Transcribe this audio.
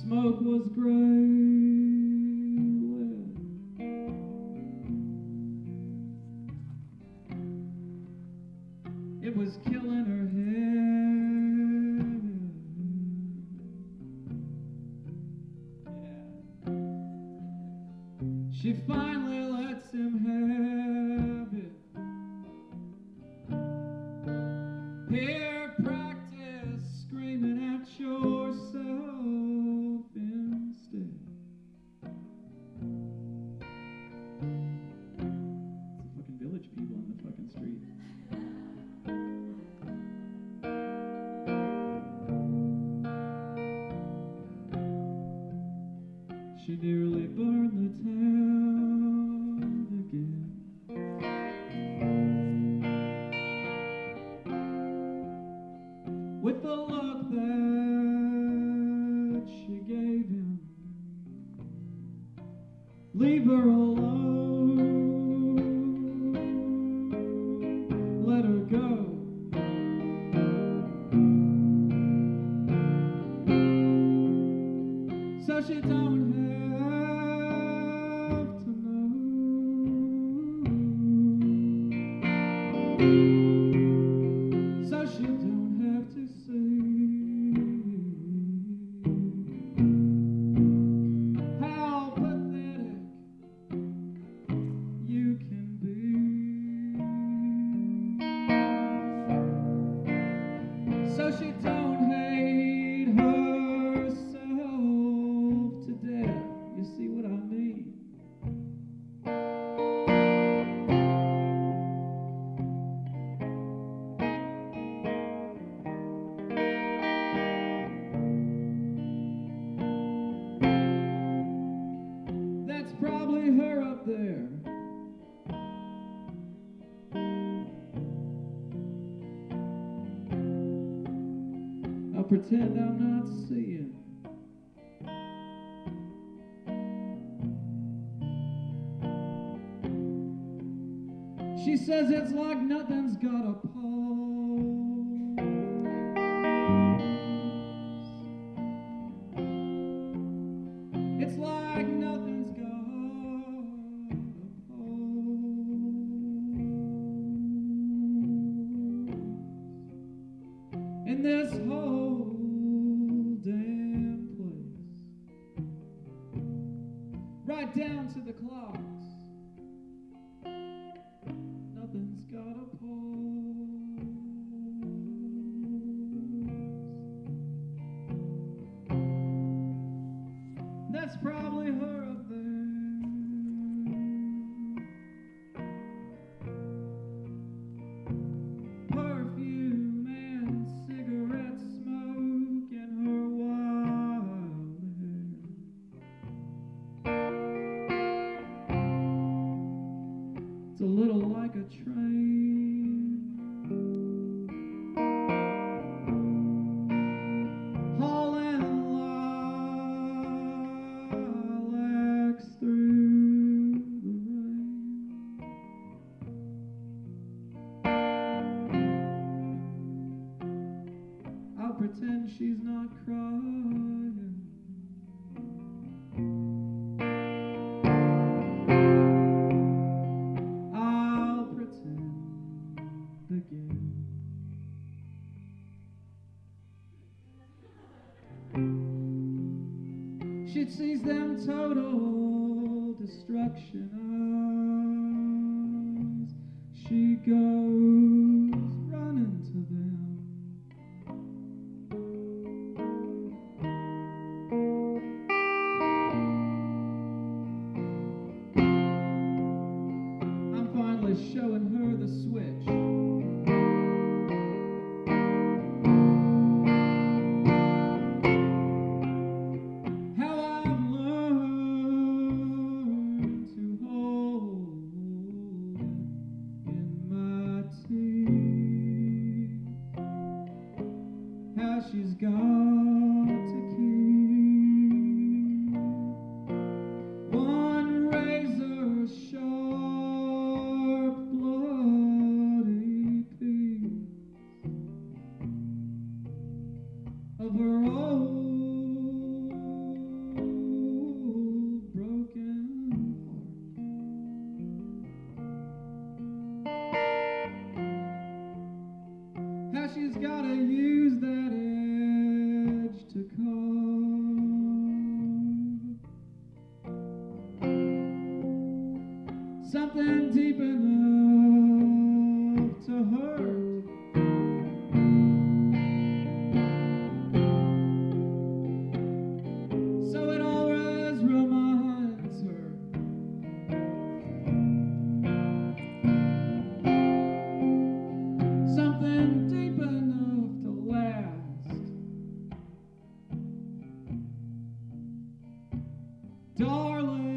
smoke was gray-lit. It was killing her head. Yeah. She finally lets him have it. Here, practice screaming at yourself instead. It's the fucking Village People on the fucking street. She nearly burned the town again. With the look that she gave him, leave her alone, let her go. So she don't have to know. So she don't have to see how pathetic you can be. So she don't hate herself to death. You see what I mean? That's probably her up there. I'll pretend I'm not seeing. She says it's like nothing's got a pulse. It's like nothing's got a pulse in this whole damn place, right down to the clocks. Nothing's got a pulse. That's probably her up there. Perfume and cigarette smoke in her wild hair. It's a little like a train hauling lilacs through the rain. I'll pretend she's not crying. I'll pretend again. She sees them total destruction eyes. She goes running to them. I'm finally showing her the switch. How I've learned to hold it in my teeth. to hurt. So it always reminds her something deep enough to last. Darling,